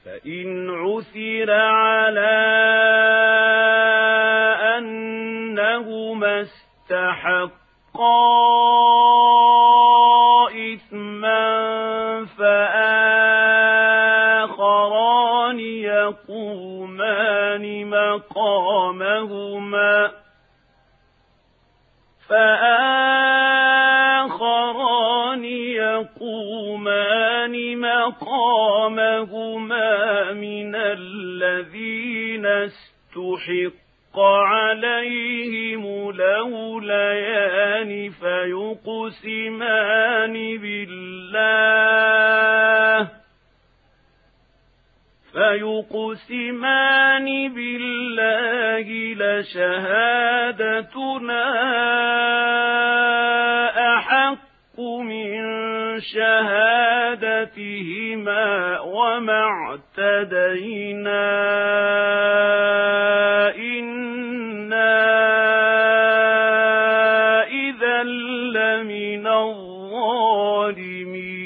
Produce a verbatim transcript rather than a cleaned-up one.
فإن عثر على أنهما استحقا إثما فآخران يقومان مقامهما فآخران يقومان مقامهما من الذين استحق عليهم الأوليان فيقسمان بالله فيقسمان بالله لشهادتنا أحق من شهادتهما وما اعتدينا إنا إذا لمن الظالمين.